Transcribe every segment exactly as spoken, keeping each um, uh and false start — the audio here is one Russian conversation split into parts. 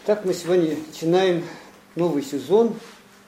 Так, мы сегодня начинаем новый сезон.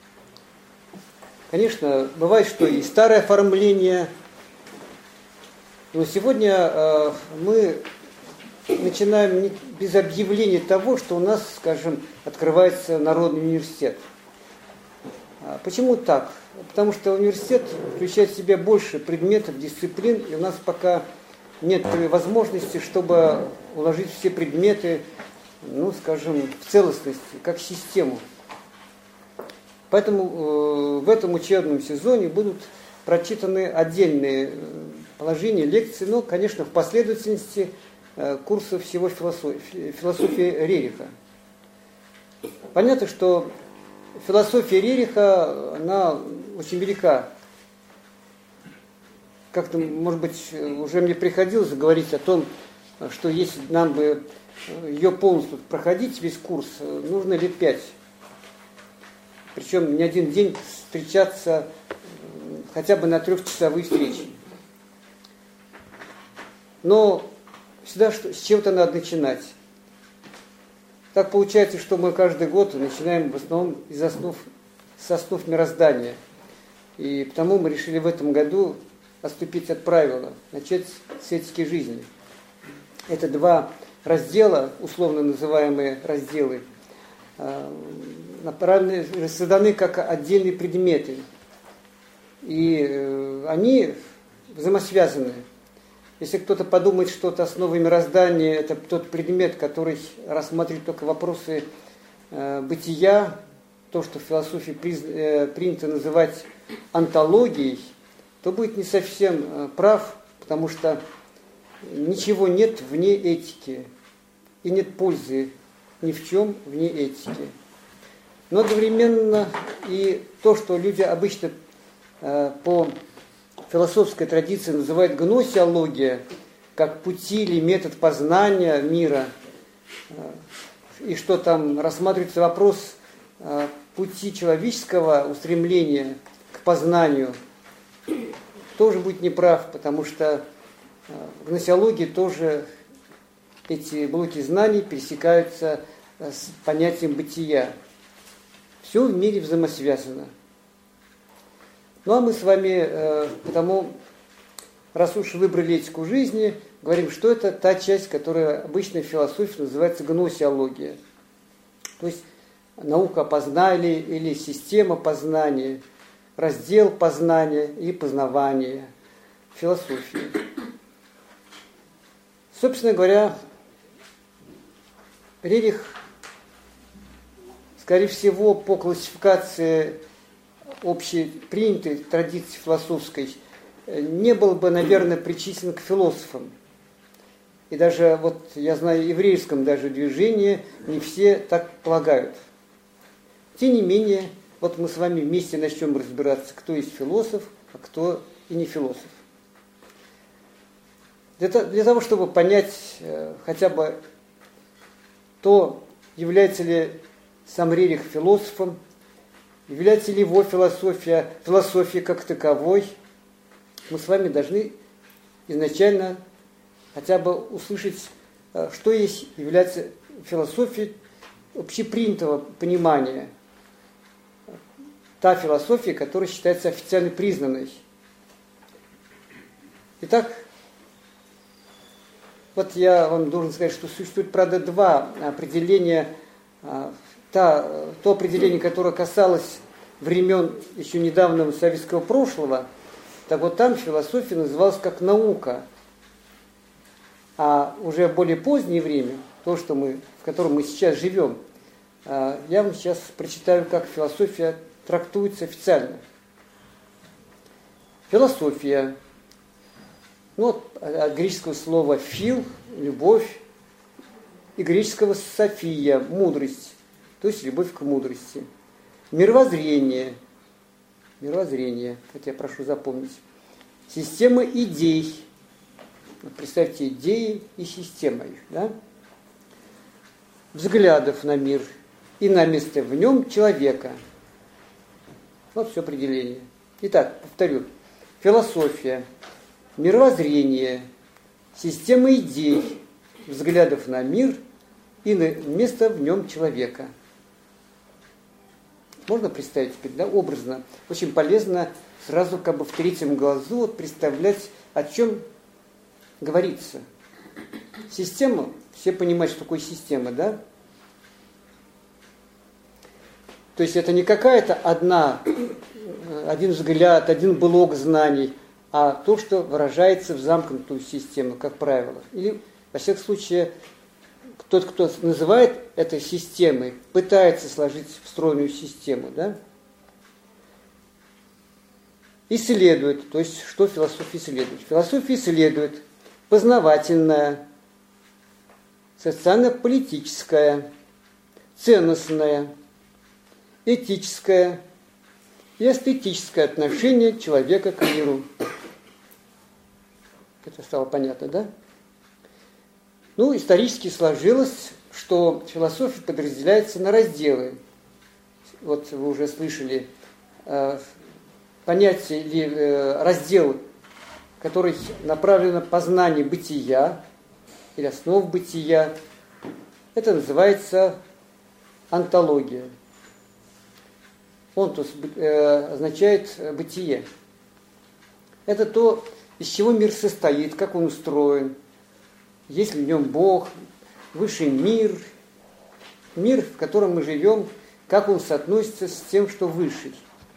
Конечно, бывает, что и старое оформление, но сегодня э, мы начинаем не без объявления того, что у нас, скажем, открывается Народный университет. А почему так? Потому что университет включает в себя больше предметов, дисциплин, и у нас пока нет возможности, чтобы уложить все предметы, ну, скажем, в целостности, как систему. Поэтому э, в этом учебном сезоне будут прочитаны отдельные положения, лекции, но, конечно, в последовательности э, курсов всего философии, философии Рериха. Понятно, что философия Рериха, она очень велика. Как-то, может быть, уже мне приходилось говорить о том, что если нам бы ее полностью проходить, весь курс, нужно лет пять. Причем не один день встречаться хотя бы на трехчасовые встречи. Но всегда с чего-то надо начинать. Так получается, что мы каждый год начинаем в основном из основ, с основ мироздания. И потому мы решили в этом году отступить от правила, начать с этики жизни. Это два раздела, условно называемые разделы, направлены, созданы как отдельные предметы. И они взаимосвязаны. Если кто-то подумает, что это основа мироздания, это тот предмет, который рассматривает только вопросы бытия, то, что в философии принято называть онтологией, то будет не совсем прав, потому что ничего нет вне этики. И нет пользы ни в чем вне этики. Но одновременно и то, что люди обычно э, по философской традиции называют гносеология, как пути или метод познания мира, э, и что там рассматривается вопрос э, пути человеческого устремления к познанию, тоже будет неправ, потому что э, в гносеологии тоже эти блоки знаний пересекаются с понятием бытия. Все в мире взаимосвязано. Ну а мы с вами, потому, раз уж выбрали этику жизни, говорим, что это та часть, которая обычно в философии называется гносеология. То есть наука о познании или система познания, раздел познания и познавания философии. Собственно говоря, Рерих, скорее всего, по классификации общепринятой традиции философской, не был бы, наверное, причислен к философам. И даже, вот я знаю, в еврейском даже движении не все так полагают. Тем не менее, вот мы с вами вместе начнем разбираться, кто есть философ, а кто и не философ. Для, для того, чтобы понять э, хотя бы то, является ли сам Рерих философом, является ли его философия, философия как таковой, мы с вами должны изначально хотя бы услышать, что есть, является философией общепринятого понимания. Та философия, которая считается официально признанной. Итак, вот я вам должен сказать, что существует, правда, два определения. Та, то определение, которое касалось времен еще недавнего советского прошлого, так вот там философия называлась как наука. А уже в более позднее время, то, что мы, в котором мы сейчас живем, я вам сейчас прочитаю, как философия трактуется официально. Философия. Ну, от греческого слова «фил» – любовь, и греческого «софия» – мудрость, то есть любовь к мудрости. Мировоззрение, мировоззрение, это я прошу запомнить. Система идей. Вот представьте, идеи и система их, да? Взглядов на мир и на место в нем человека. Вот все определение. Итак, повторю. Философия. Мировоззрение, система идей, взглядов на мир и на место в нем человека. Можно представить теперь, да, образно? Очень полезно сразу как бы в третьем глазу вот представлять, о чем говорится. Система, все понимают, что такое система, да? То есть это не какая-то одна, один взгляд, один блок знаний, а то, что выражается в замкнутую систему, как правило. Или, во всяком случае, тот, кто называет это системой, пытается сложить встроенную систему, да? Исследует, то есть что философия исследует? Философия исследует познавательная, социально-политическая, ценностная, этическое и эстетическое отношение человека к миру. Это стало понятно, да? Ну, исторически сложилось, что философия подразделяется на разделы. Вот вы уже слышали э, понятие или э, раздел, который направлен на познание бытия или основ бытия. Это называется онтология. Он тут э, означает бытие. Это то, из чего мир состоит, как он устроен, есть ли в нем Бог, высший мир, мир, в котором мы живем, как он соотносится с тем, что высший.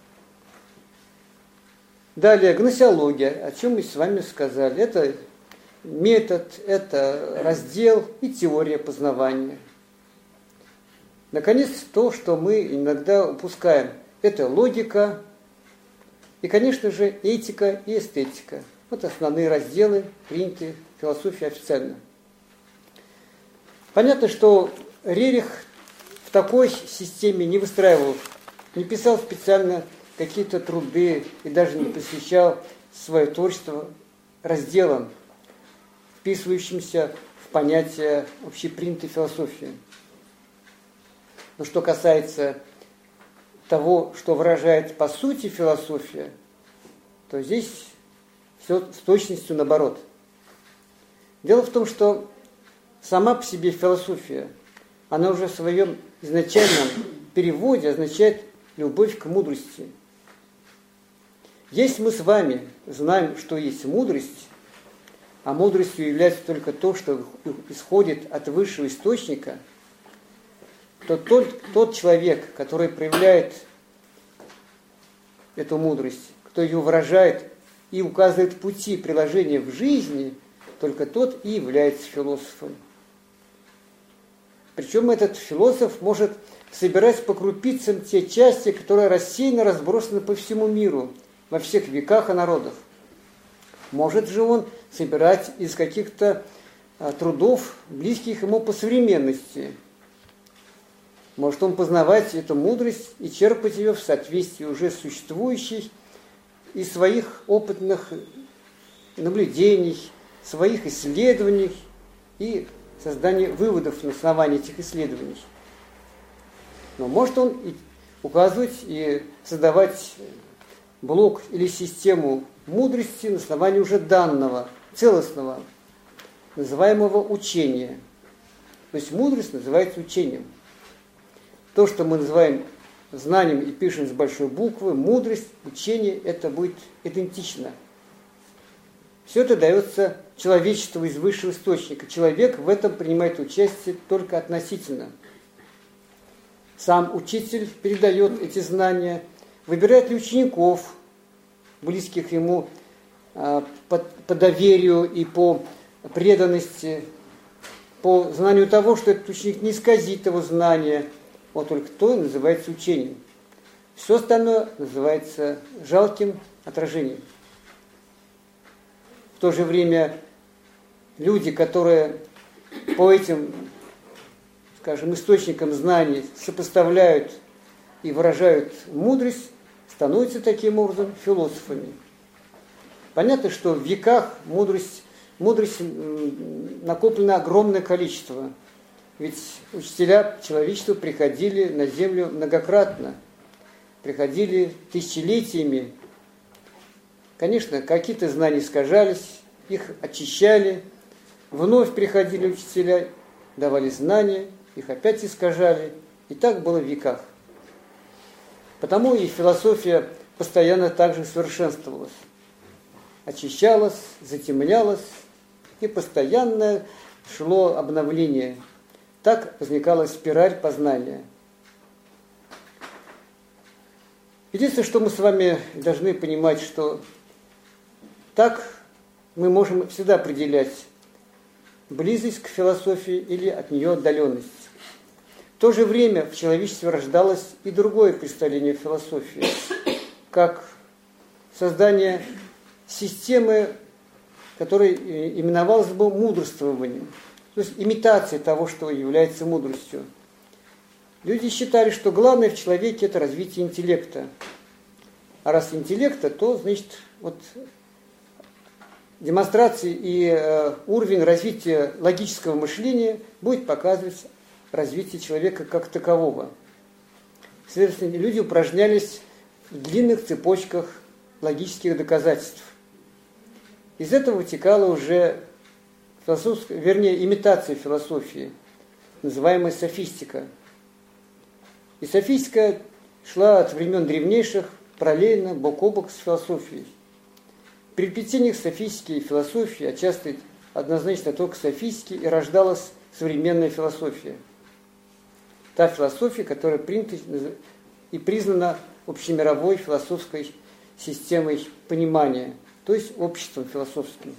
Далее, гносеология, о чем мы с вами сказали. Это метод, это раздел и теория познавания. Наконец, то, что мы иногда упускаем, это логика и, конечно же, этика и эстетика. Вот основные разделы, приняты в философии официально. Понятно, что Рерих в такой системе не выстраивал, не писал специально какие-то труды и даже не посвящал свое творчество разделам, вписывающимся в понятие общепринятой философии. Но что касается того, что выражает по сути философия, то здесь все с точностью наоборот. Дело в том, что сама по себе философия, она уже в своем изначальном переводе означает любовь к мудрости. Если мы с вами знаем, что есть мудрость, а мудростью является только то, что исходит от высшего источника, то тот, тот человек, который проявляет эту мудрость, кто ее выражает и указывает пути приложения в жизни, только тот и является философом. Причем этот философ может собирать по крупицам те части, которые рассеянно разбросаны по всему миру, во всех веках и народах. Может же он собирать из каких-то а, трудов, близких ему по современности. Может он познавать эту мудрость и черпать ее в соответствии уже существующей и своих опытных наблюдений, своих исследований и создания выводов на основании этих исследований. Но может он и указывать и создавать блок или систему мудрости на основании уже данного, целостного, называемого учения. То есть мудрость называется учением. То, что мы называем знанием и пишем с большой буквы, мудрость, учение, это будет идентично. Все это дается человечеству из высшего источника. Человек в этом принимает участие только относительно. Сам учитель передает эти знания, выбирает ли учеников, близких ему по, по доверию и по преданности, по знанию того, что этот ученик не исказит его знания. Вот только то и называется учением. Все остальное называется жалким отражением. В то же время люди, которые по этим, скажем, источникам знаний сопоставляют и выражают мудрость, становятся таким образом философами. Понятно, что в веках мудрость, мудрость накоплено огромное количество. Ведь учителя человечества приходили на землю многократно, приходили тысячелетиями. Конечно, какие-то знания искажались, их очищали, вновь приходили учителя, давали знания, их опять искажали. И так было в веках. Потому и философия постоянно также совершенствовалась. Очищалась, затемнялась, и постоянно шло обновление. Так возникала спираль познания. Единственное, что мы с вами должны понимать, что так мы можем всегда определять близость к философии или от нее отдаленность. В то же время в человечестве рождалось и другое представление философии, как создание системы, которая именовалась бы мудрствованием, то есть имитацией того, что является мудростью. Люди считали, что главное в человеке – это развитие интеллекта. А раз интеллекта, то, значит, вот демонстрации и э, уровень развития логического мышления будет показывать развитие человека как такового. Следовательно, люди упражнялись в длинных цепочках логических доказательств. Из этого вытекала уже философская, вернее, имитация философии, называемая софистика. И софистика шла от времен древнейших параллельно, бок о бок с философией. В переплетениях софистики и философии, а часто однозначно только софистики, и рождалась современная философия. Та философия, которая принята и признана общемировой философской системой понимания, то есть обществом философским.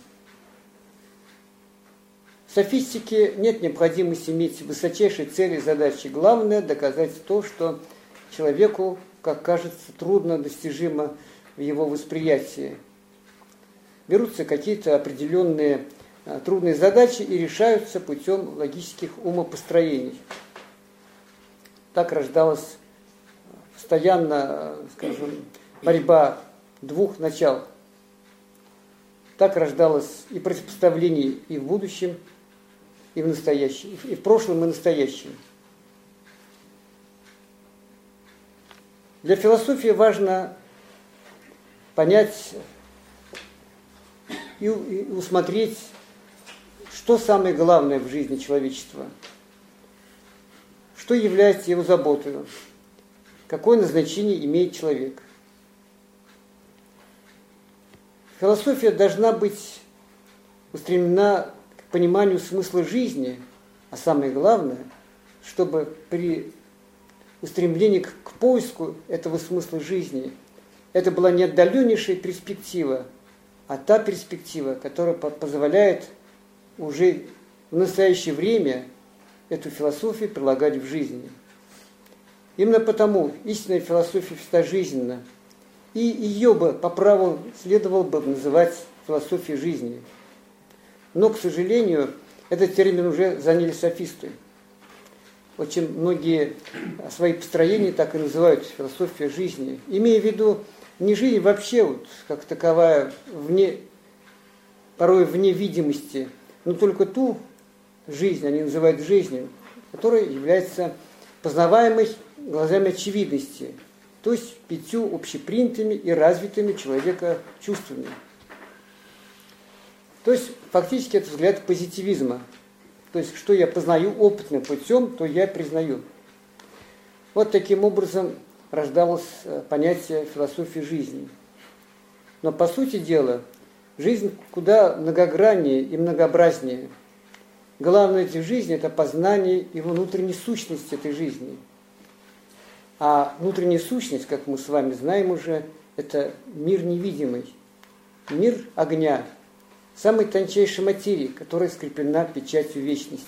В софистике нет необходимости иметь высочайшие цели и задачи. Главное – доказать то, что человеку, как кажется, трудно достижимо в его восприятии. Берутся какие-то определенные трудные задачи и решаются путем логических умопостроений. Так рождалась постоянно, скажем, борьба двух начал. Так рождалось и противопоставление и в будущем, и в настоящем, и в прошлом, и в настоящем. Для философии важно понять и усмотреть, что самое главное в жизни человечества, что является его заботой, какое назначение имеет человек. Философия должна быть устремлена к пониманию смысла жизни, а самое главное, чтобы при устремлении к, к поиску этого смысла жизни это была не отдаленнейшая перспектива, а та перспектива, которая позволяет уже в настоящее время эту философию прилагать в жизни. Именно потому истинная философия всегда жизненна, и ее бы по праву следовало бы называть философией жизни. Но, к сожалению, этот термин уже заняли софисты. Очень многие свои построения так и называют философия жизни, имея в виду не жизнь вообще, вот, как таковая, вне, порой вне видимости, но только ту жизнь, они называют жизнью, которая является познаваемой глазами очевидности, то есть пятью общепринятыми и развитыми человека чувствами. То есть фактически это взгляд позитивизма. То есть что я познаю опытным путем, то я признаю. Вот таким образом рождалось понятие философии жизни. Но по сути дела, жизнь куда многограннее и многообразнее. Главное в жизни – это познание и внутренней сущности этой жизни. А внутренняя сущность, как мы с вами знаем уже, это мир невидимый, мир огня, самой тончайшей материи, которая скреплена печатью вечности.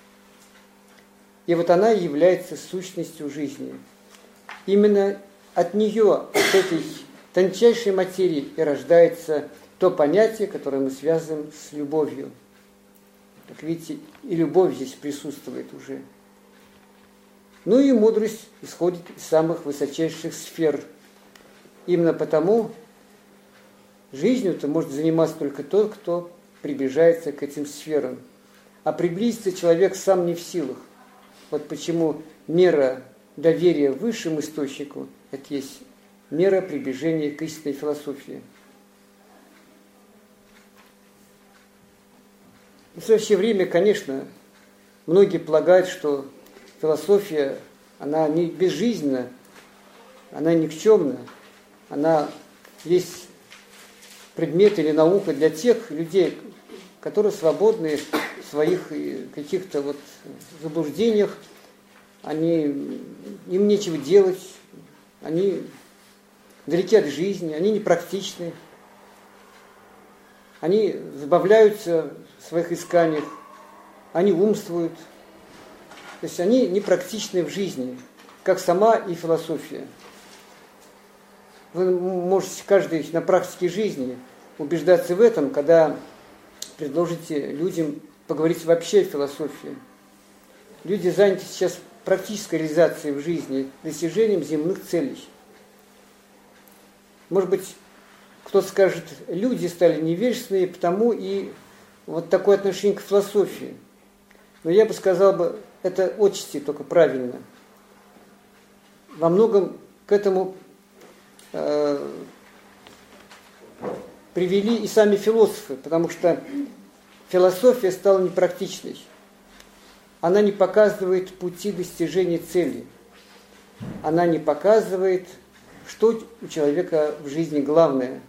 И вот она и является сущностью жизни. Именно от нее, от этой тончайшей материи и рождается то понятие, которое мы связываем с любовью. Как видите, и любовь здесь присутствует уже. Ну и мудрость исходит из самых высочайших сфер. Именно потому жизнью-то может заниматься только тот, кто приближается к этим сферам. А приблизиться человек сам не в силах. Вот почему мера доверия высшему источнику – это есть мера приближения к истинной философии. В настоящее время, конечно, многие полагают, что философия, она не безжизненна, она никчемна, она есть предмет или наука для тех людей, которые свободны в своих каких-то вот заблуждениях, они, им нечего делать, они далеки от жизни, они непрактичны, они забавляются в своих исканиях, они умствуют, то есть они непрактичны в жизни, как сама и философия. Вы можете каждый на практике жизни убеждаться в этом, когда предложите людям поговорить вообще о философии. Люди заняты сейчас практической реализацией в жизни, достижением земных целей. Может быть, кто-то скажет, люди стали невежественные, потому и вот такое отношение к философии. Но я бы сказал, бы, это отчасти только правильно. Во многом к этому э, привели и сами философы, потому что философия стала непрактичной. Она не показывает пути достижения цели. Она не показывает, что у человека в жизни главное.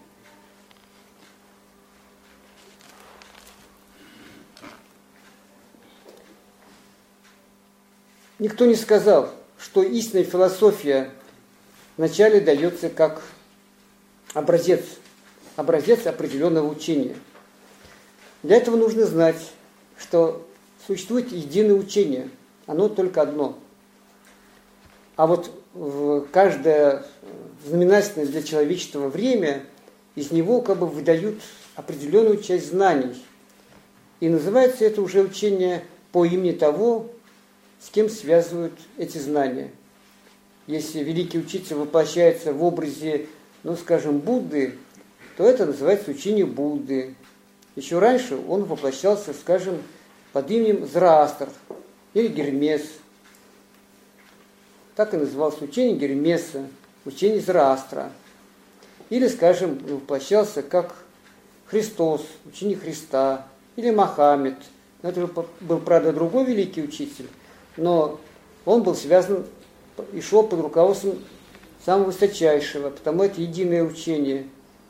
Никто не сказал, что истинная философия вначале дается как образец, образец определенного учения. Для этого нужно знать, что существует единое учение, оно только одно. А вот в каждое знаменательное для человечества время из него как бы выдают определенную часть знаний. И называется это уже учение по имени того, с кем связывают эти знания. Если великий учитель воплощается в образе, ну, скажем, Будды, то это называется учение Будды. Еще раньше он воплощался, скажем, под именем Зороастр или Гермес. Так и называлось учение Гермеса, учение Зороастра. Или, скажем, воплощался как Христос, учение Христа, или Мохаммед. Это был, правда, другой великий учитель, но он был связан и шел под руководством самого высочайшего, потому это единое учение.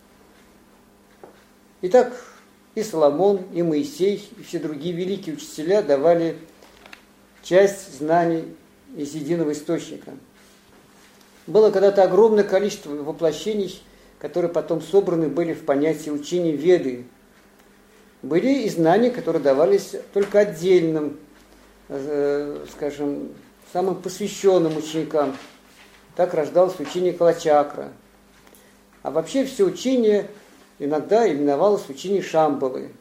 Итак, и Соломон, и Моисей, и все другие великие учителя давали часть знаний из единого источника. Было когда-то огромное количество воплощений, которые потом собраны были в понятие учения Веды. Были и знания, которые давались только отдельным, э, скажем, самым посвященным ученикам. Так рождалось учение Калачакра. А вообще все учение иногда именовалось учение Шамбалы.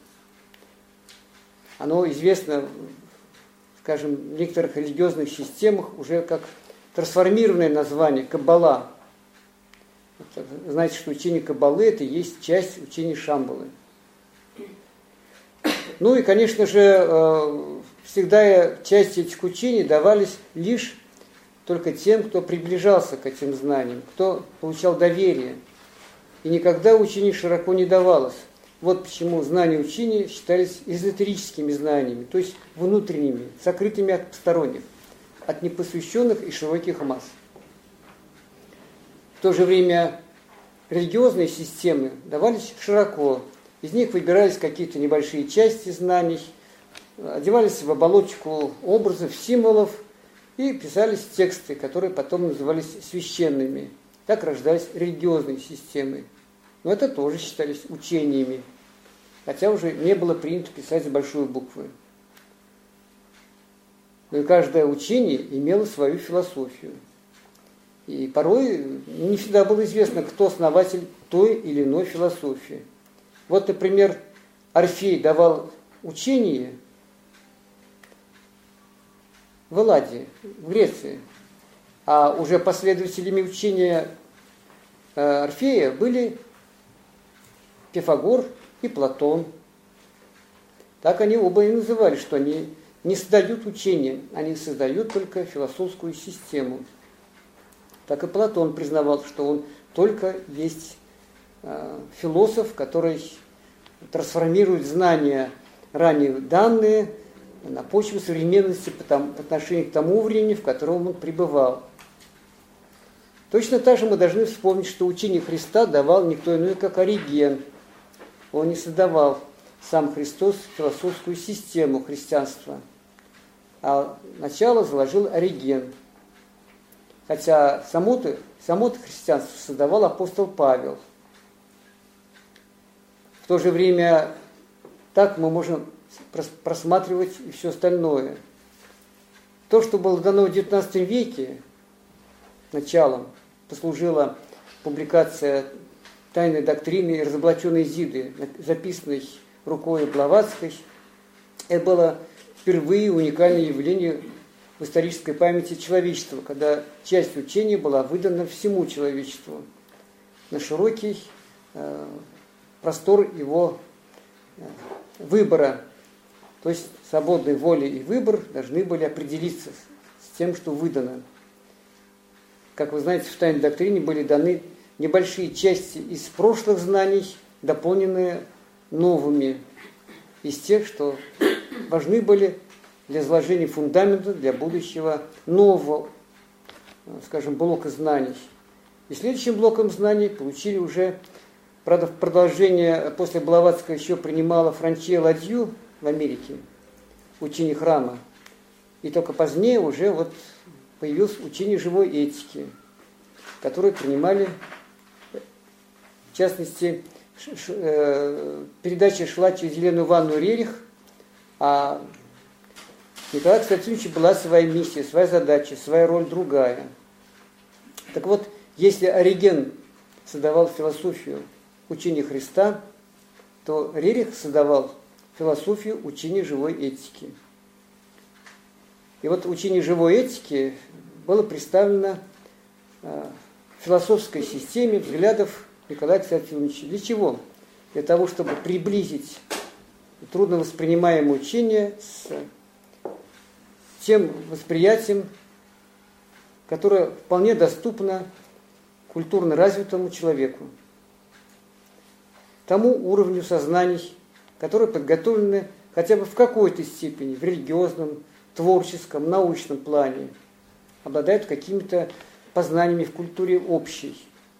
Оно известно, скажем, в некоторых религиозных системах уже как трансформированное название Каббала. Знаете, что учение Каббалы – это и есть часть учения Шамбалы. Ну и, конечно же, всегда части этих учений давались лишь только тем, кто приближался к этим знаниям, кто получал доверие. И никогда учение широко не давалось. Вот почему знания учения считались эзотерическими знаниями, то есть внутренними, сокрытыми от посторонних, от непосвященных и широких масс. В то же время религиозные системы давались широко. Из них выбирались какие-то небольшие части знаний, одевались в оболочку образов, символов и писались тексты, которые потом назывались священными. Так рождались религиозные системы. Но это тоже считались учениями, хотя уже не было принято писать с большой буквы. Но и каждое учение имело свою философию. И порой не всегда было известно, кто основатель той или иной философии. Вот, например, Орфей давал учение в Элладе, в Греции, а уже последователями учения Орфея были Пифагор и Платон. Так они оба и называли, что они не создают учения, они создают только философскую систему. Так и Платон признавал, что он только есть э, философ, который трансформирует знания ранее данные на почве современности по, там, по отношению к тому времени, в котором он пребывал. Точно так же мы должны вспомнить, что учение Христа давал никто иной, как Ориген. Он не создавал сам Христос философскую систему христианства, а начало заложил Ориген. Хотя само-то, само-то христианство создавал апостол Павел. В то же время так мы можем просматривать и все остальное. То, что было дано в девятнадцатом веке, началом, послужила публикация «Тайной доктрины и разоблаченной Изиды», записанной рукой Блаватской. Это было впервые уникальное явление в исторической памяти человечества, когда часть учения была выдана всему человечеству на широкий э, простор его э, выбора. То есть свободной воля и выбор должны были определиться с тем, что выдано. Как вы знаете, в тайной доктрине были даны небольшие части из прошлых знаний, дополненные новыми из тех, что важны были для изложения фундамента для будущего нового, скажем, блока знаний. И следующим блоком знаний получили уже, правда, в продолжение после Блаватского еще принимала Франчия Ладью в Америке, учение храма. И только позднее уже вот появилось учение живой этики, которое принимали, в частности, ш, ш, э, передача шла через Елену Ивановну Рерих, а Николая Константиновича была своя миссия, своя задача, своя роль другая. Так вот, если Ориген создавал философию учения Христа, то Рерих создавал философию учения живой этики. И вот учение живой этики было представлено э, в философской системе взглядов Николая Константиновича. Для чего? Для того, чтобы приблизить трудновоспринимаемое учение с тем восприятием, которое вполне доступно культурно развитому человеку, тому уровню сознаний, которые подготовлены хотя бы в какой-то степени в религиозном, творческом, научном плане, обладают какими-то познаниями в культуре общей.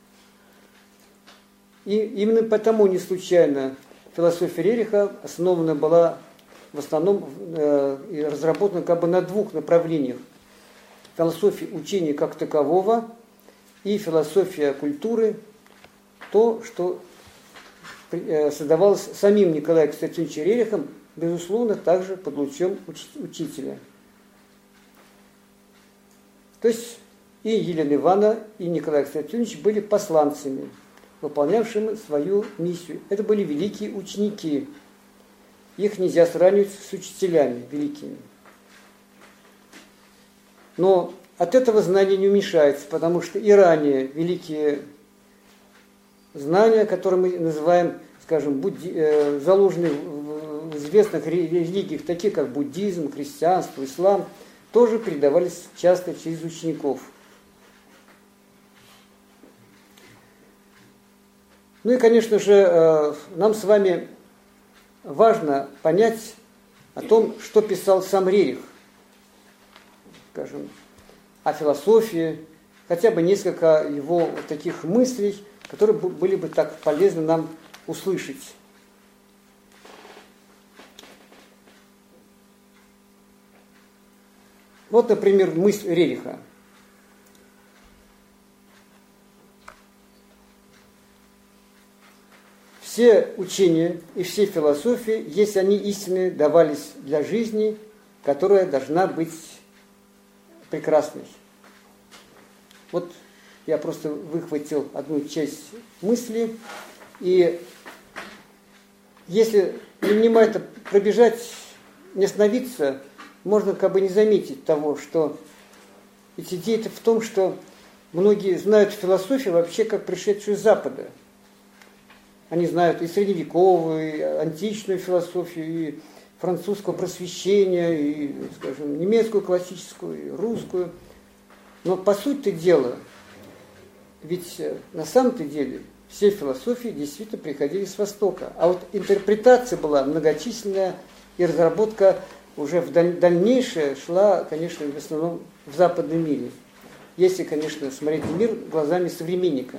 И именно потому не случайно философия Рериха основана была в основном э, разработана как бы на двух направлениях. Философия учения как такового и философия культуры, то, что э, создавалось самим Николаем Константиновичем Рерихом, безусловно, также под лучом уч- учителя. То есть и Елена Ивановна, и Николай Константинович были посланцами, выполнявшими свою миссию. Это были великие ученики. Их нельзя сравнивать с учителями великими. Но от этого знание не уменьшается, потому что и ранее великие знания, которые мы называем, скажем, будди, э, заложены в, в известных религиях, такие как буддизм, христианство, ислам, тоже передавались часто через учеников. Ну и, конечно же, э, нам с вами важно понять о том, что писал сам Рерих, скажем, о философии, хотя бы несколько его таких мыслей, которые были бы так полезны нам услышать. Вот, например, мысль Рериха. Все учения и все философии, если они истинные, давались для жизни, которая должна быть прекрасной. Вот я просто выхватил одну часть мысли, и если внимательно пробежать, не остановиться, можно как бы не заметить того, что ведь идея-то в том, что многие знают философию вообще как пришедшую с Запада. Они знают и средневековую, и античную философию, и французского просвещения, и, скажем, немецкую классическую, и русскую. Но по сути дела, ведь на самом-то деле все философии действительно приходили с Востока. А вот интерпретация была многочисленная, и разработка уже в даль- дальнейшее шла, конечно, в основном в западном мире. Если, конечно, смотреть на мир глазами современника.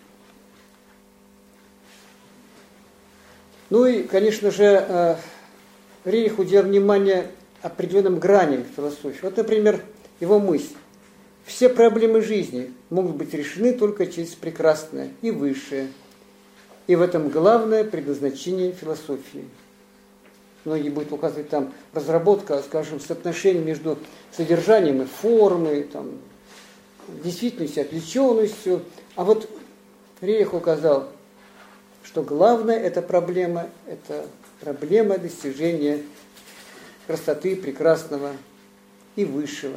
Ну и, конечно же, Рерих уделял внимание определенным граням философии. Вот, например, его мысль. Все проблемы жизни могут быть решены только через прекрасное и высшее. И в этом главное предназначение философии. Многие будут указывать там разработка, скажем, соотношения между содержанием и формой, там, действительностью, отвлеченностью. А вот Рерих указал, что главное эта проблема, это проблема достижения красоты, прекрасного и высшего.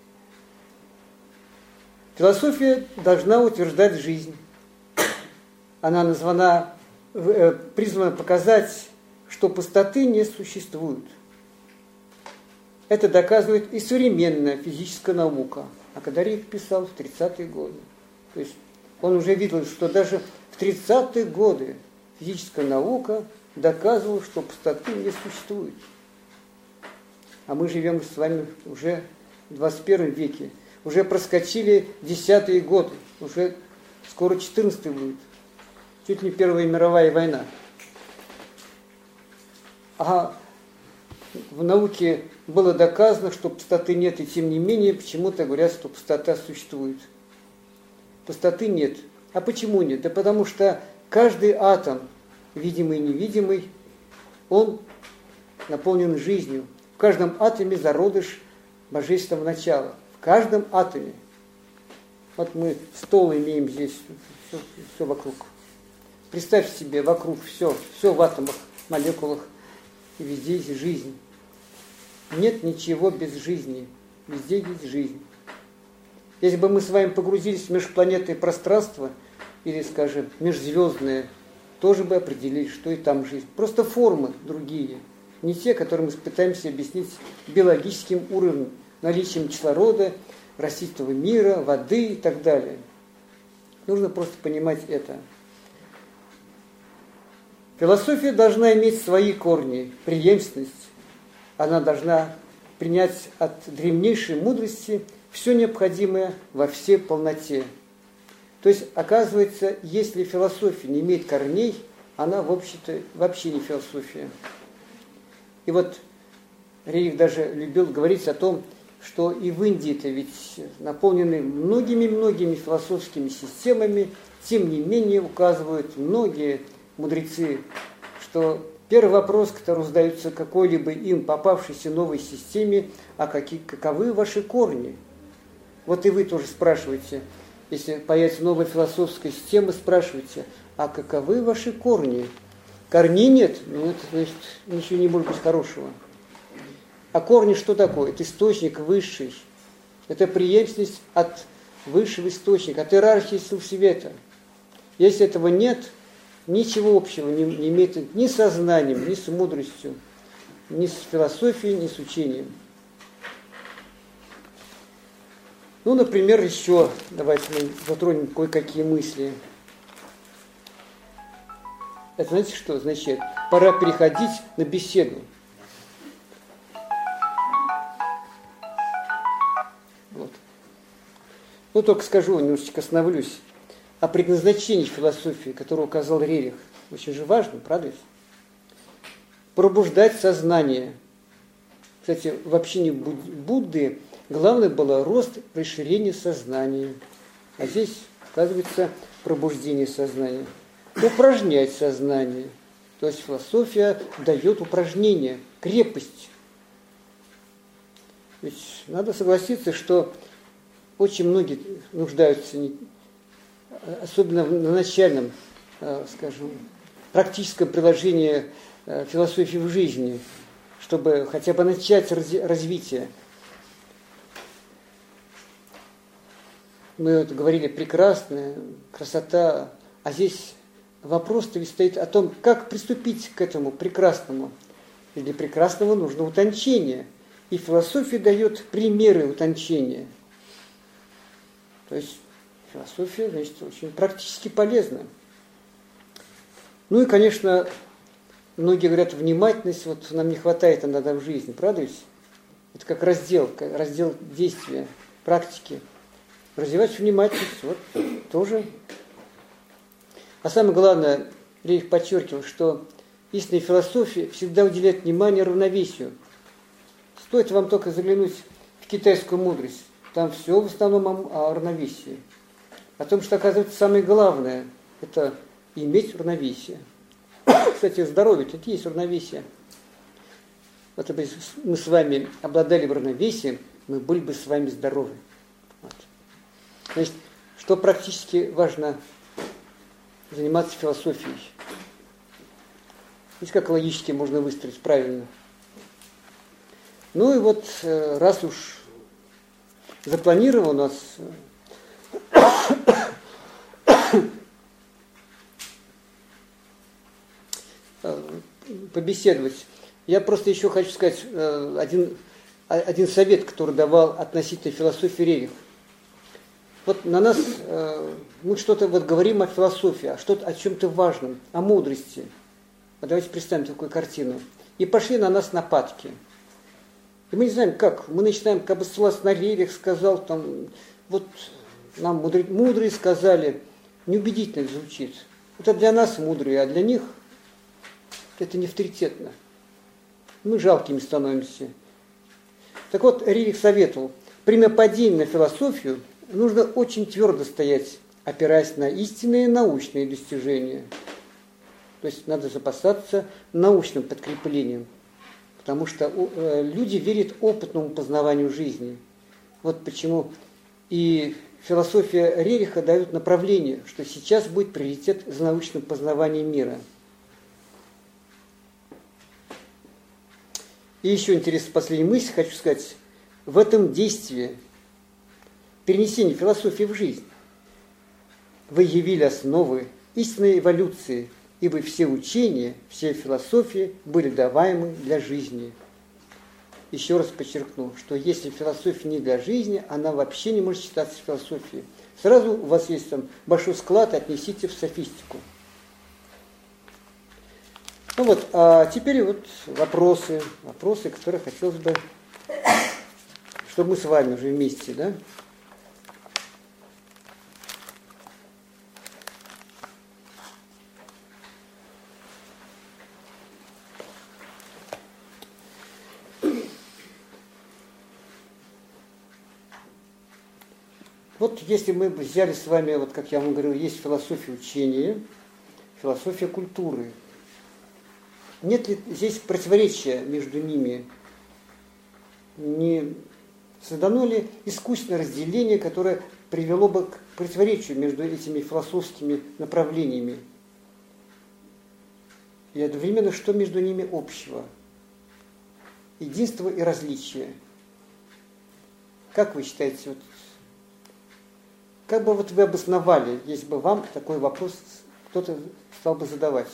Философия должна утверждать жизнь. Она названа, призвана показать, что пустоты не существует. Это доказывает и современная физическая наука. А когда Рерих писал в тридцатые годы. То есть он уже видел, что даже в тридцатые годы физическая наука доказывала, что пустоты не существует. А мы живем с вами уже в двадцать первом веке. Уже проскочили десятые годы. Уже скоро четырнадцатый будет. Чуть не Первая мировая война. А в науке было доказано, что пустоты нет, и тем не менее почему-то говорят, что пустота существует. Пустоты нет. А почему нет? Да потому что каждый атом, видимый и невидимый, он наполнен жизнью. В каждом атоме зародыш божественного начала. В каждом атоме. Вот мы стол имеем здесь, все, все вокруг. Представьте себе, вокруг все, все в атомах, молекулах, и везде есть жизнь. Нет ничего без жизни. Везде есть жизнь. Если бы мы с вами погрузились в межпланетное пространство, или, скажем, межзвездное, тоже бы определили, что и там жизнь. Просто формы другие. Не те, которые мы пытаемся объяснить биологическим уровнем, наличием кислорода, растительного мира, воды и так далее. Нужно просто понимать это. Философия должна иметь свои корни, преемственность. Она должна принять от древнейшей мудрости все необходимое во всей полноте. То есть, оказывается, если философия не имеет корней, она, в общем-то, вообще не философия. И вот Рерих даже любил говорить о том, что и в Индии-то ведь наполнены многими-многими философскими системами, тем не менее указывают многие мудрецы, что первый вопрос, который задается какой-либо им попавшейся новой системе, а какие, каковы ваши корни? Вот и вы тоже спрашиваете, если появится новая философская система, спрашивайте, а каковы ваши корни? Корней нет, ну это значит ничего не может быть хорошего. А корни что такое? Это источник высший. Это преемственность от высшего источника, от иерархии сил света. Если этого нет, ничего общего не, не имеет ни с сознанием, ни с мудростью, ни с философией, ни с учением. Ну, например, еще, давайте мы затронем кое-какие мысли. Это знаете что означает? Пора переходить на беседу. Вот. Ну, только скажу, немножечко остановлюсь о предназначении философии, которое указал Рерих. Очень же важно, правда? Пробуждать сознание. Кстати, в общении Будды главное было рост, расширение сознания. А здесь, оказывается, пробуждение сознания. Упражнять сознание. То есть философия дает упражнение, крепость. Ведь надо согласиться, что очень многие нуждаются, особенно на начальном, скажем, практическом приложении философии в жизни, чтобы хотя бы начать развитие. Мы вот говорили прекрасная красота, а здесь вопрос-то ведь стоит о том, как приступить к этому прекрасному. И для прекрасного нужно утончение. И философия дает примеры утончения. То есть философия, значит, очень практически полезна. Ну и, конечно, многие говорят, внимательность, вот нам не хватает иногда в жизни, правда ведь? Это как раздел, раздел действия, практики. Развивать внимательность, вот тоже. А самое главное, Рерих подчеркивал, что истинная философия всегда уделяет внимание равновесию. Стоит вам только заглянуть в китайскую мудрость. Там все в основном о, о равновесии. О том, что, оказывается, самое главное – это иметь равновесие. Кстати, здоровье – это и есть равновесие. Вот если бы мы с вами обладали равновесием, мы были бы с вами здоровы. Вот. Значит, что практически важно заниматься философией. Видите, как логически можно выстроить правильно. Ну и вот, раз уж запланировано у нас побеседовать, я просто еще хочу сказать один, один совет, который давал относительно философии Рерих. Вот на нас, мы что-то вот говорим о философии, о, что-то, о чем-то важном, о мудрости. Вот давайте представим такую картину. И пошли на нас нападки. И мы не знаем, как. Мы начинаем, как бы ссылаться на Рерих, сказал, там, вот нам мудрые, мудрые сказали, неубедительно звучит. Это для нас мудрые, а для них это не авторитетно. Мы жалкими становимся. Так вот, Рерих советовал, при нападении на философию нужно очень твердо стоять, опираясь на истинные научные достижения. То есть надо запасаться научным подкреплением, потому что люди верят опытному познаванию жизни. Вот почему и философия Рериха дает направление, что сейчас будет приоритет за научным познаванием мира. И еще интересная последняя мысль, хочу сказать, в этом действии перенесения философии в жизнь вы явили основы истинной эволюции, ибо все учения, все философии были даваемы для жизни. Еще раз подчеркну, что если философия не для жизни, она вообще не может считаться философией. Сразу у вас есть там большой склад, отнесите в софистику. Ну вот, а теперь вот вопросы, вопросы, которые хотелось бы, чтобы мы с вами уже вместе, да? Вот если мы взяли с вами, вот как я вам говорил, есть философия учения, философия культуры. Нет ли здесь противоречия между ними? Не создано ли искусственное разделение, которое привело бы к противоречию между этими философскими направлениями? И одновременно, что между ними общего? Единство и различие. Как вы считаете, вот, как бы вот вы обосновали, если бы вам такой вопрос кто-то стал бы задавать?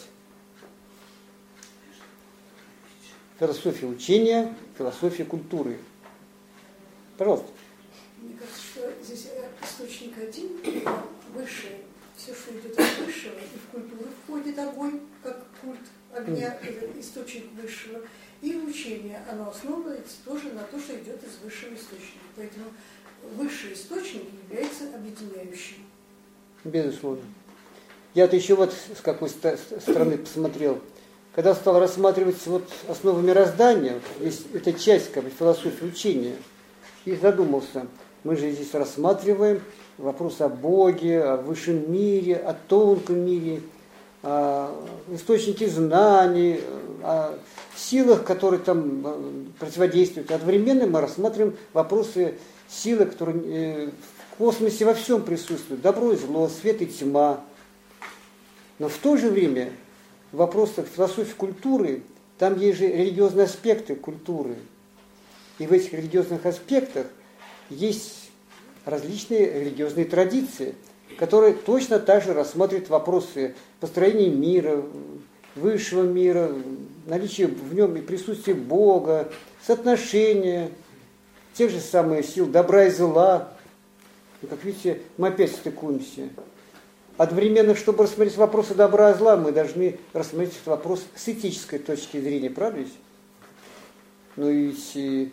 Философия учения, философия культуры. Пожалуйста. Мне кажется, что здесь источник один, высший, все, что идет от высшего, и в культуру входит огонь, как культ огня, mm. источник высшего, и учение, оно основывается тоже на то, что идет из высшего источника. Поэтому высший источник является объединяющим. Безусловно. Я-то еще вот с какой стороны посмотрел. Когда стал рассматривать вот основы мироздания, есть эта часть как бы, философии учения, и задумался, мы же здесь рассматриваем вопрос о Боге, о высшем мире, о тонком мире, о источнике знаний, о силах, которые там противодействуют. Одновременно мы рассматриваем вопросы силы, которые в космосе во всем присутствуют, добро и зло, свет и тьма. Но в то же время в вопросах философии культуры, там есть же религиозные аспекты культуры. И в этих религиозных аспектах есть различные религиозные традиции, которые точно так же рассматривают вопросы построения мира, высшего мира, наличия в нем и присутствия Бога, соотношения тех же самых сил добра и зла. И, как видите, мы опять стыкуемся. одновременно, чтобы рассмотреть вопросы добра и зла, мы должны рассмотреть этот вопрос с этической точки зрения, правда ведь? Ну и ведь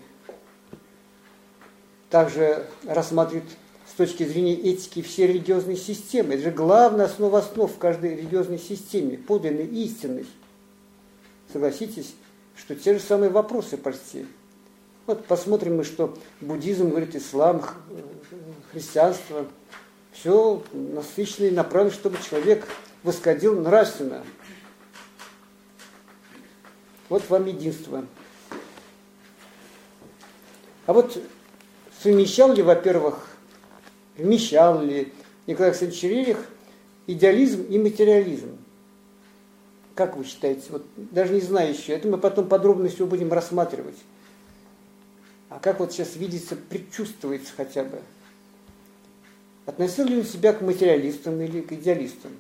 также рассматривать с точки зрения этики все религиозные системы. Это же главная основа основ в каждой религиозной системе, подлинной, истинной. Согласитесь, что те же самые вопросы почти. Вот посмотрим мы, что буддизм говорит, ислам, христианство. Все насыщенно и направлено, чтобы человек восходил нравственно. Вот вам единство. А вот совмещал ли, во-первых, вмещал ли Николай Александрович Рерих идеализм и материализм? Как вы считаете? Вот даже не знаю еще. Это мы потом подробно все будем рассматривать. А как вот сейчас видится, предчувствуется хотя бы? Относил ли он себя к материалистам или к идеалистам?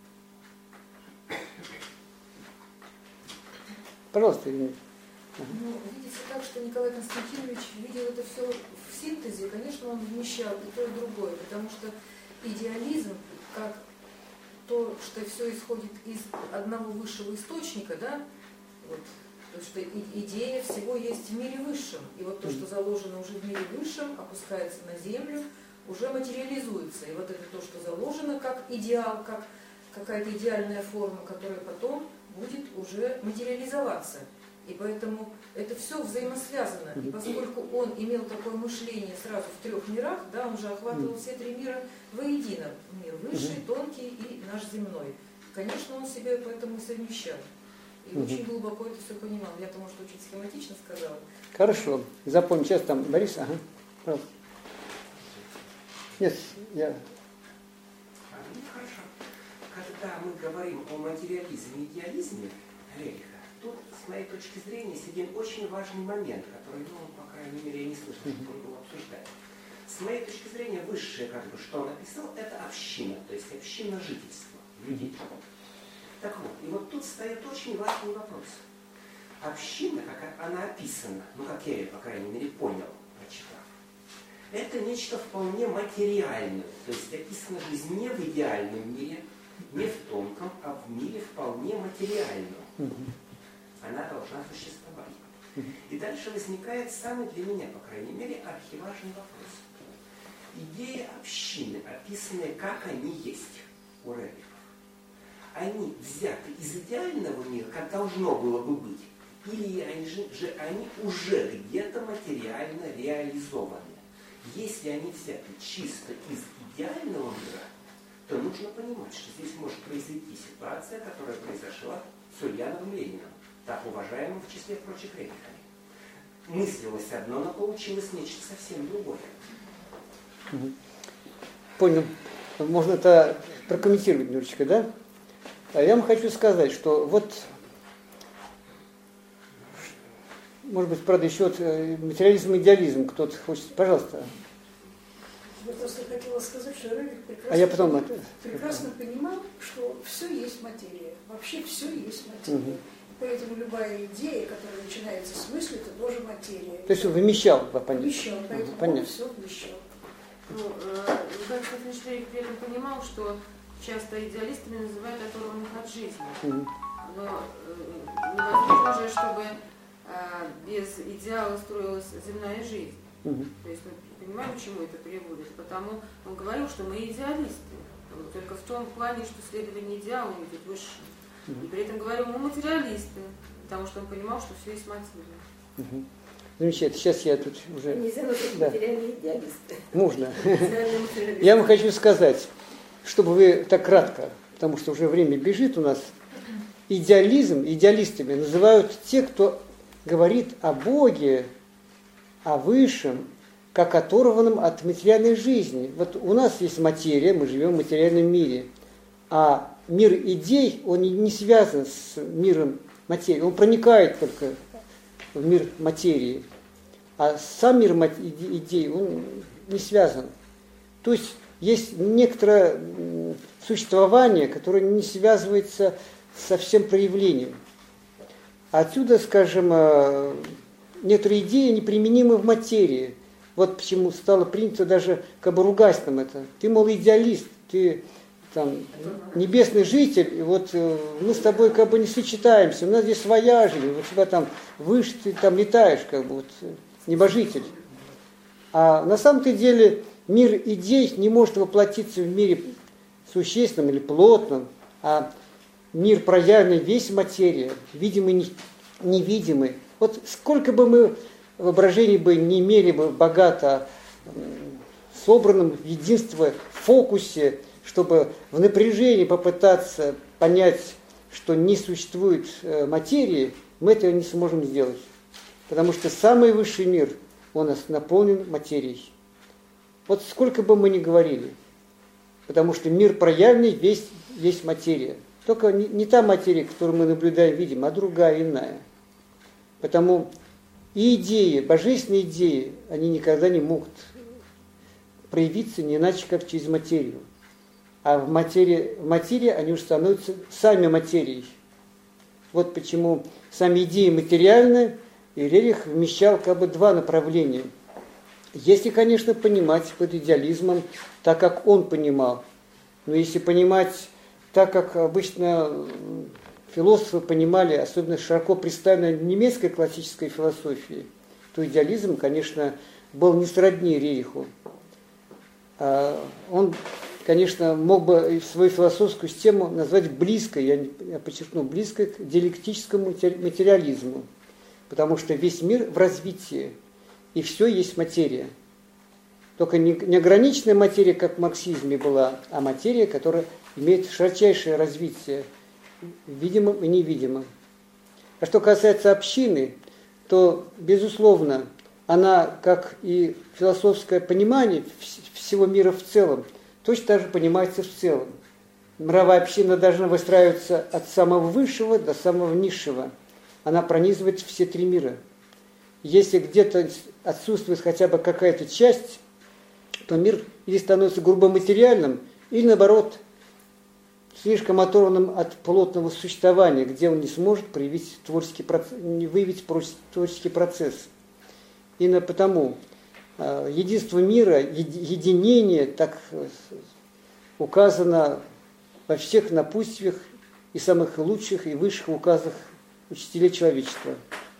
Пожалуйста, Ирина. Ну, видите так, что Николай Константинович видел это все в синтезе, конечно, он вмещал и то, и другое, потому что идеализм, как то, что все исходит из одного высшего источника, да, вот, то, что идея всего есть в мире высшем, и вот то, что заложено уже в мире высшем, опускается на землю, уже материализуется, и вот это то, что заложено как идеал, как какая-то идеальная форма, которая потом будет уже материализоваться. И поэтому это все взаимосвязано. И поскольку он имел такое мышление сразу в трех мирах, да, он же охватывал все три мира воедино. Мир высший, тонкий и наш земной. Конечно, он себе поэтому и совмещал. И угу. очень глубоко это все понимал. Я-то, может, очень схематично сказала. Хорошо. Запомни, сейчас там, Борис, ага. Пожалуйста. Нет, я... Хорошо. Когда мы говорим о материализме и идеализме Рериха, тут, с моей точки зрения, есть один очень важный момент, который, ну, по крайней мере, я не слышал, что он был обсуждать. С моей точки зрения, высшее, как бы, что он написал, это община, то есть община жительства людей. Так вот, и вот тут стоит очень важный вопрос. Община, как она описана, ну, как я ее, по крайней мере, понял, прочитав, это нечто вполне материальное, то есть описана жизнь не в идеальном мире, не в тонком, а в мире вполне материальном. Она должна существовать. И дальше возникает самый для меня, по крайней мере, архиважный вопрос. Идеи общины, описанные, как они есть у Рерихов, они взяты из идеального мира, как должно было бы быть, или они же, же они уже где-то материально реализованы? Если они взяты чисто из идеального мира, то нужно понимать, что здесь может произойти ситуация, которая произошла с Ульяновым Лениным, так уважаемым в числе прочих Рерихами. Мыслилось одно, но получилось нечто совсем другое. Понял. Можно это прокомментировать немножечко, да? А я вам хочу сказать, что вот, может быть, правда, еще вот материализм и идеализм кто-то хочет. Пожалуйста. Я просто хотела сказать, что Рерих прекрасно, а я потом... прекрасно понимал, что все есть материя. Вообще все есть материя. Угу. Поэтому любая идея, которая начинается с мысли, это тоже материя. То есть он вымещал, по понятию. Вымещал, поэтому Понятно. он все вымещал. Ну, Николай Константинович Рерих при этом понимал, что часто идеалистами называют оторванных от жизни. Mm-hmm. Но э, невозможно же, чтобы э, без идеала строилась земная жизнь. Mm-hmm. То есть мы понимаем, к чему это приводит. Потому он говорил, что мы идеалисты. Только в том плане, что следование идеалу идет выше. Mm-hmm. И при этом говорил, мы материалисты. Потому что он понимал, что все есть материя. Mm-hmm. Замечательно. Сейчас я тут уже... Нельзя назвать да. материальные идеалисты. Можно. Я вам хочу сказать, чтобы вы так кратко, потому что уже время бежит у нас, идеализм, идеалистами называют те, кто говорит о Боге, о Высшем, как оторванном от материальной жизни. Вот у нас есть материя, мы живем в материальном мире, а мир идей, он не связан с миром материи, он проникает только в мир материи, а сам мир идей, он не связан. То есть есть некоторое существование, которое не связывается со всем проявлением. Отсюда, скажем, некоторые идеи неприменимы в материи. Вот почему стало принято даже как бы ругать нам это. Ты, мол, идеалист, ты там, небесный житель, и вот мы с тобой как бы не сочетаемся, у нас здесь своя жизнь, у тебя там выше, ты там летаешь, как бы вот небожитель. А на самом-то деле мир идей не может воплотиться в мире существенном или плотном, а мир проявленный весь материя, видимый, невидимый. Вот сколько бы мы воображений бы не имели бы богато собранном в единство, в фокусе, чтобы в напряжении попытаться понять, что не существует материи, мы этого не сможем сделать. Потому что самый высший мир, он наполнен материей. Вот сколько бы мы ни говорили. Потому что мир проявленный весь есть материя. Только не, не та материя, которую мы наблюдаем, видим, а другая, иная. Потому и идеи, божественные идеи, они никогда не могут проявиться не иначе, как через материю. А в материи, в материи они уже становятся сами материей. Вот почему сами идеи материальны, и Рерих вмещал как бы два направления. Если, конечно, понимать под идеализмом так, как он понимал. Но если понимать так, как обычно философы понимали, особенно широко представленной немецкой классической философии, то идеализм, конечно, был не сродни Рериху. Он, конечно, мог бы свою философскую систему назвать близкой, я, я подчеркну, близкой к диалектическому материализму, потому что весь мир в развитии, и все есть материя. Только не, не ограниченная материя, как в марксизме была, а материя, которая имеет широчайшее развитие, видимым и невидимым. А что касается общины, то, безусловно, она, как и философское понимание всего мира в целом, точно так же понимается в целом. Мировая община должна выстраиваться от самого высшего до самого низшего. Она пронизывает все три мира. Если где-то отсутствует хотя бы какая-то часть, то мир или становится грубо материальным, или наоборот, слишком оторванным от плотного существования, где он не сможет проявить творческий процесс, не выявить творческий процесс. Именно потому э, единство мира, единение так указано во всех напутствиях и самых лучших и высших указах учителей человечества.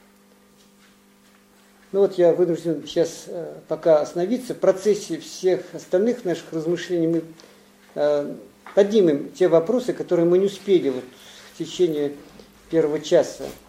Ну вот я вынужден сейчас э, пока остановиться. В процессе всех остальных наших размышлений мы э, поднимем те вопросы, которые мы не успели вот в течение первого часа.